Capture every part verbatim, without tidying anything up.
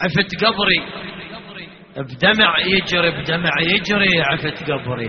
عفت قبري بدمع يجري بدمع يجري عفت قبري.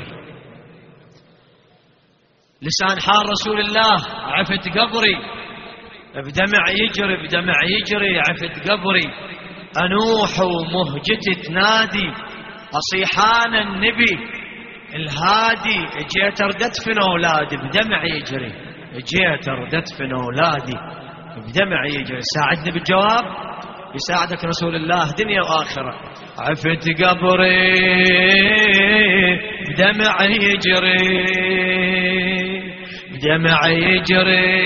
لسان حال رسول الله عفت قبري بدمع يجري بدمع يجري عفت قبري. أنوح ومهجتي تنادي أصيحان النبي الهادي. جيت ردت في أولادي بدمع يجري جيت ردت في أولادي بدمع يجري. ساعدني بالجواب يساعدك رسول الله دنيا وآخرة. عفت قبري بدمع يجري بدمع يجري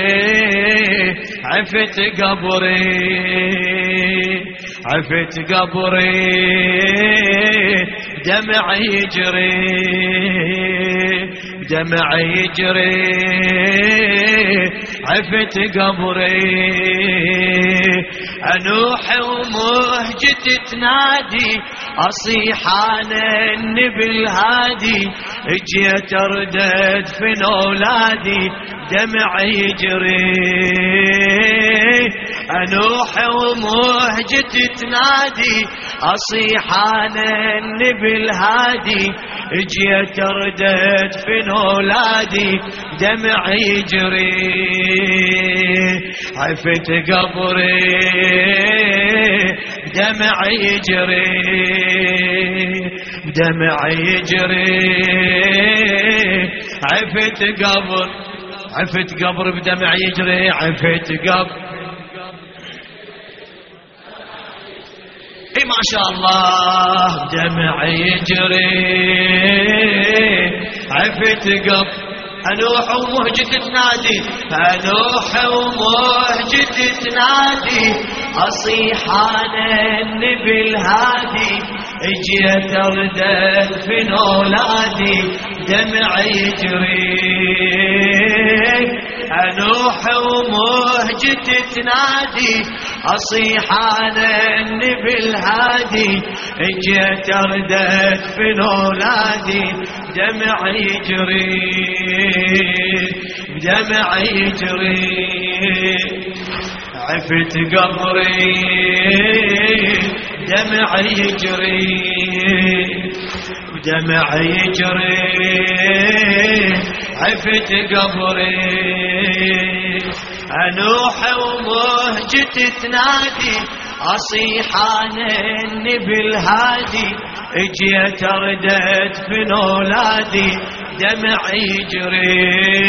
عفت قبري عفت قبري بدمع يجري بدمع يجري عفت قبري. أنوح ومهجتي تنادي أصيحان النبي الهادي. جيت أردد في أولادي دمع يجري. أنوح ومهجتي تنادي أصيحان النبي الهادي. جيت أردد في أولادي دمع يجري. عفت قبري دمع يجري دمع يجري عفت قبر عفت قبر بدمع يجري عفت قبر. اي ما شاء الله دمع يجري عفت قبر. أنوح ومهجتي تنادي أنوح ومهجتي تنادي أصيحان النبي الهادي. جيت أردد في أولادي دمع يجري. أنوح ومهجتي تنادي أصيحان النبي الهادي. جيت أردد في أولادي دمع يجري دمع يجري. عفت قبري دمع يجري دمع يجري عفت قبري. أنوح ومهجتي تنادي أصيحان النبي الهادي. جيت أردد في أولادي دمع يجري.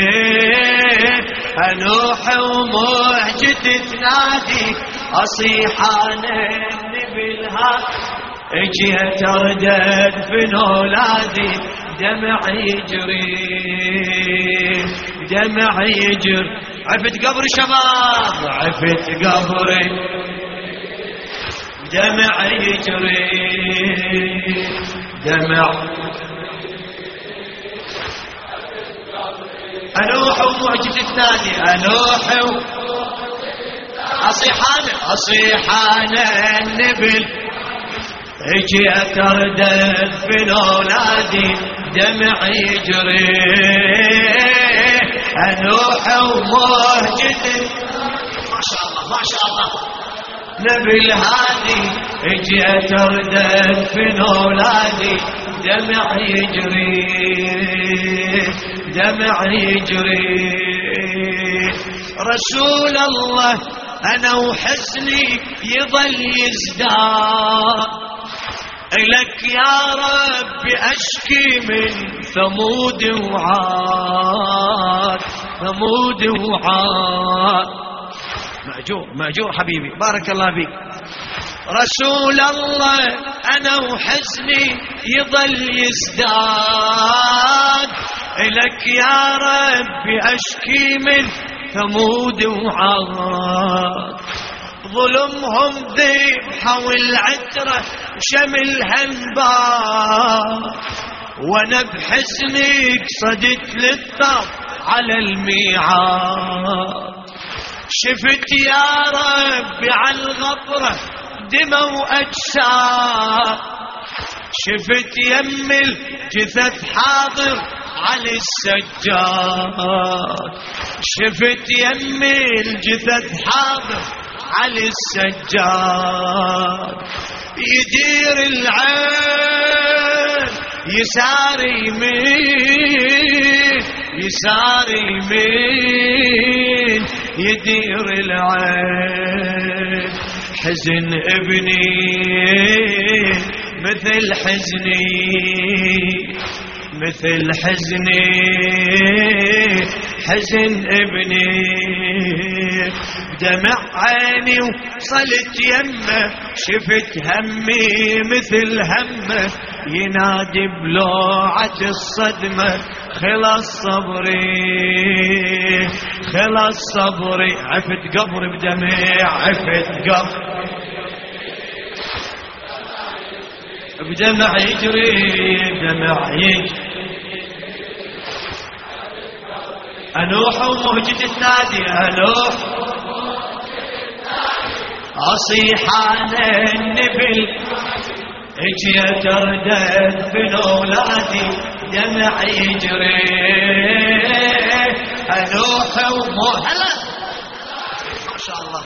أنوح ومهجتي تنادي أصيحان النبي الهادي. جيت أردد في أولادي دمع يجري دمع يجري. عفت قبر شباب عفت قبري دمع يجري دمع. أنوح ومهجتي تنادي أنوح أصيحان أصيحان النبي. جيت أردد في أولادي دمع يجري. أنوح ومهجتي ما شاء الله ما شاء الله نبي الهادي. جيت أردد في أولادي دمع يجري دمع يجري. رسول الله أنا وحزني يظل يزداد. إلك يا رب أشكي من ثمود وعاد ثمود وعاد. مأجور مأجور حبيبي بارك الله فيك. رسول الله أنا وحزني يظل يزداد. إلك يا رب أشكي من ثمود وعاد. ظلمهم ذبحة والعترة شملها انبار. وانا بحزنك صدت للثار على الميعاد. شفت يا ربي على الغفرة دمى وأجساد. شفت يم الجثث حاضر على السجاد. شفت يم الجثث حاضر على السجاد. يدير العين يسار يمين يسار يمين يدير العين. حزن ابني مثل حزني مثل حزني حزن ابني. بدمع عيني وصلت يمه شفت همي مثل همه ينادي بلوعة الصدمة خلص صبري خلص صبري. عفت قبر بدمع عفت قبر بدمع يجري بدمع يجري. أنوح ومهجة تنادي أنوح أصيح على النبل اجيت ردت بنولادي دمع يجري. أنوح ومهجة ما شاء الله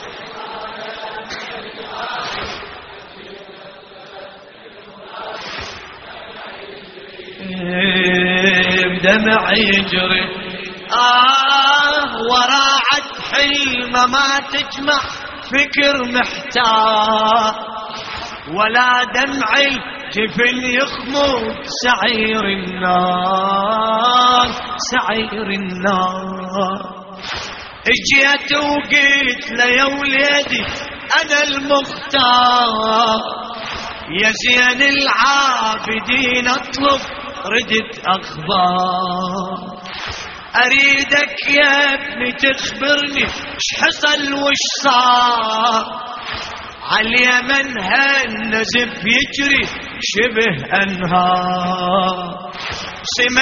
بدمع يجري. آه وراعت حلمة ما تجمع فكر محتار ولا دمع الجفن يخمد سعير النار سعير النار. اجيت وقيت ليا وليدي أنا المختار يا زين العابدين اطلب ردت اخبار. اريدك يا ابني تخبرني اش حصل وش صار عاليمن هالنزف يجري شبه انهار. سما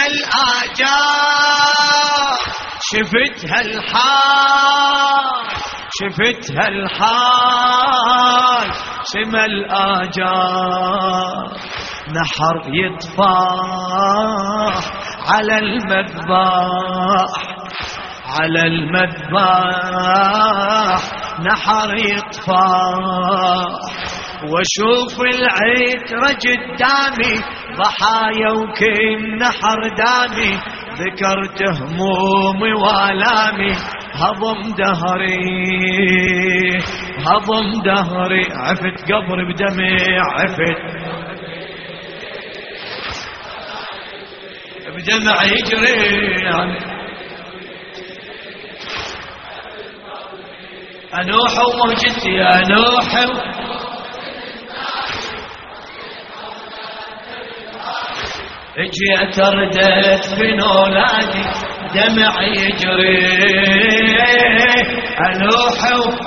الاجار شفتها الحال شفتها الحال سما الآجار. نحر يطفح على المذبح على المذبح نحر يطفح. واشوف العترة قدامي ضحايا وكل نحر دامي ذكرت همومي والامي هضم دهري هضم دهري. عفت قبر بدمع عفت بدمع يجري. أنوح ومهجتي أنوح اجيت ردت بنولادي دمع يجري. أنوح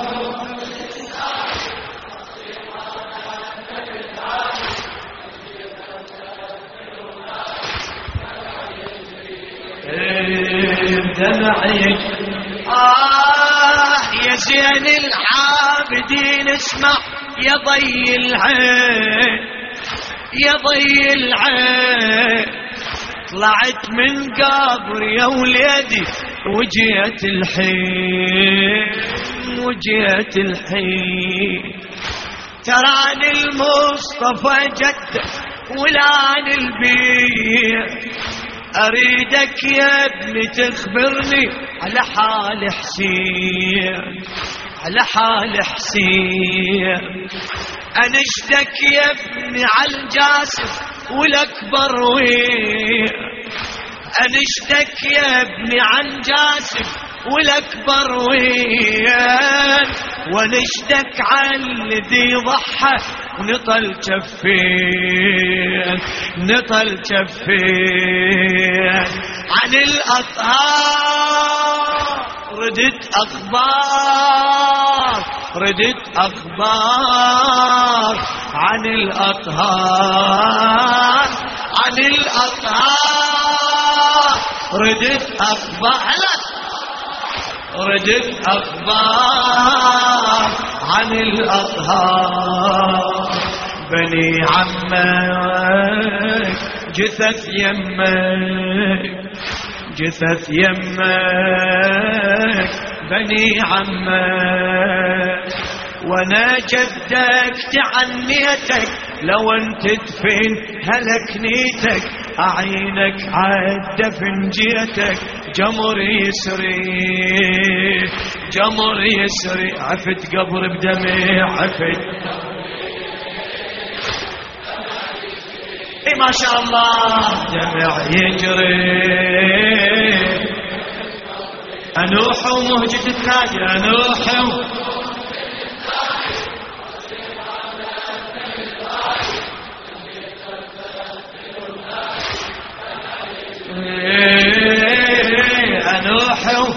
دمع يجري. آه يا زين العابدين اسمع يا ضي العين يا ضي العين. طلعت من قبر يا وليدي وجيت الحين وجيت الحين. تراني المصطفى جده ولان البيع. أريدك يا ابني تخبرني على حال حسين على حال حسين. أنشدك يا ابني على الجاسم والأكبر وين. أنشدك يا ابني عن جاسم والأكبر وين. ونشدك عن الذي ضحى نطل جفين نطل جفين. عن الأطهار ردت أخبار ردت أخبار عن الأطهار عن الأطهار ردت أخبار ردت أخبار عن الأطهار. بني عمك جثث يمك جثث يمك بني عمك. وانا جدك تعنيتك لو انت تدفن هلك نيتك أعينك عالدفن جيتك جمر يسري جمر يسري عفت قبر بدمع عفت اي ما شاء الله دمع يجري أنوح ومهجة التاج أنوح أنوح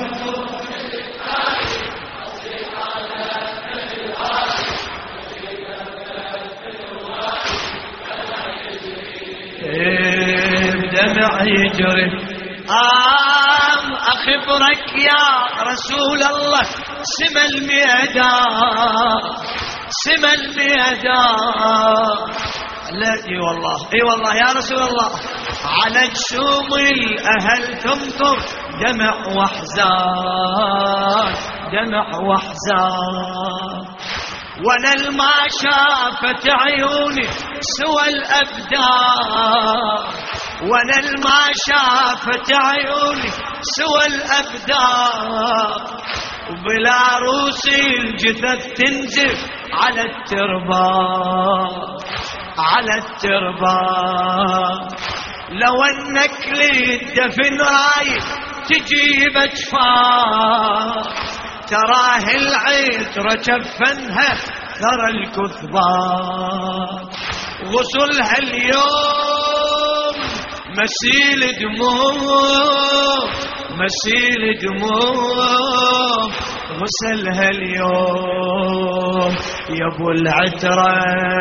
دمع يجري آم أخبرك يا رسول الله سما الميدان سما الميدان لا اي والله اي والله يا رسول الله على جسوم الأهل تمطر دمع واحزان دمع واحزان وانا الما شافت عيوني سوى الأبدان وانا الما شافت عيوني سوى الأبدان وبلا روسي الجثث تنزف على التربان على التربان لو انك للدفن رايد تجيب اجفان تراه العطر كفنها ترى الكثبان غسلها اليوم مسيل دموع مسيل دموع غسلها اليوم يا ابو العترة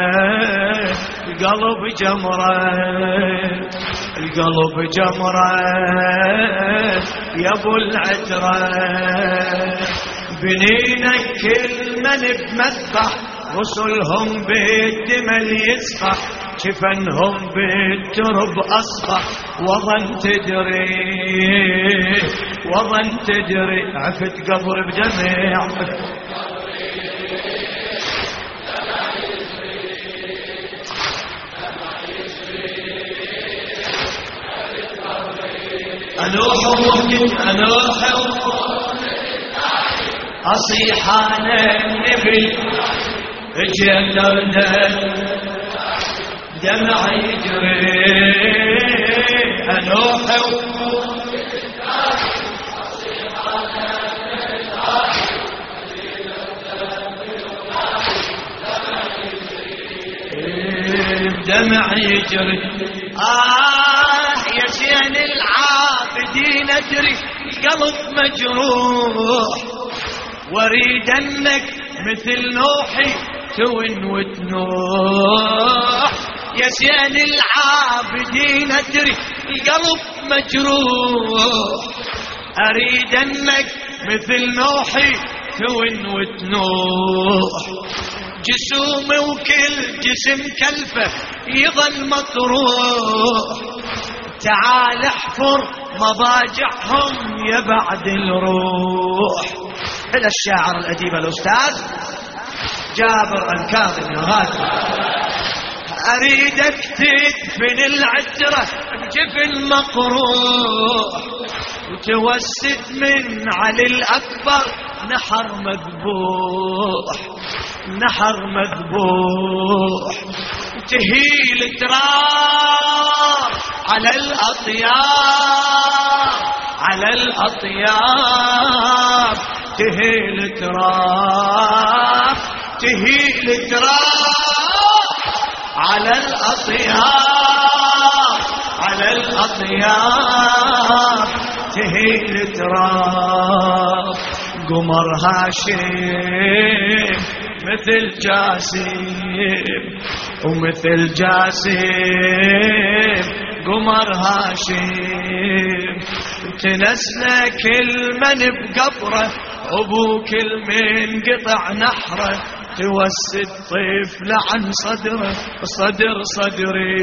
القلب جمرة القلب جمرة يا ابو العترة بنينك كل من بمذبح غسلهم بالدمل يسفح شفنهم بالترب أصبح وظن تدري وظن تدري عفت قبر بجميع أنوح ومهجد أنوح أصيح أنا النبي اجلنا دمع يجري أنوح دمع يجري آه يا زين العابدين أدري القلب مجروح واريد انك مثل نوحي تون وتنوح يا زين العابدين ادري القلب مجروح اريد انك مثل نوحي تون وتنوح جسومي وكل جسم كلفه يظل مطروح تعال احفر مضاجعهم يا بعد الروح. إلى الشاعر الأديب الأستاذ جابر الكاظم الغازي أريدك تدفن العترة بجفن مقروح وتوسد من علي الأكبر نحر مذبوح نحر مذبوح تهيل تراب على الأطياب على الأطياب تهيل تراب تهيل تراب على الأطياب على الأطياب تهيل تراب قمر هاشم مثل جاسم ومثل جاسم قمر هاشم تنسنا كل من بقبره أبو كل من قطع نحره توسد طفل عن صدره صدر صدري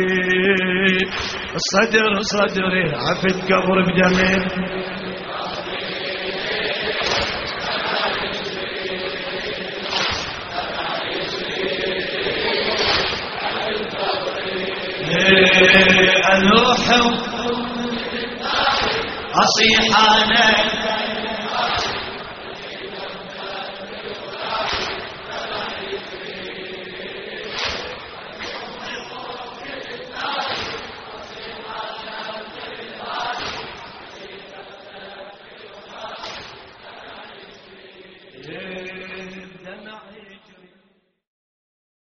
صدر صدري عفت قبر بدمه أنوح أصيح أنا Yeah.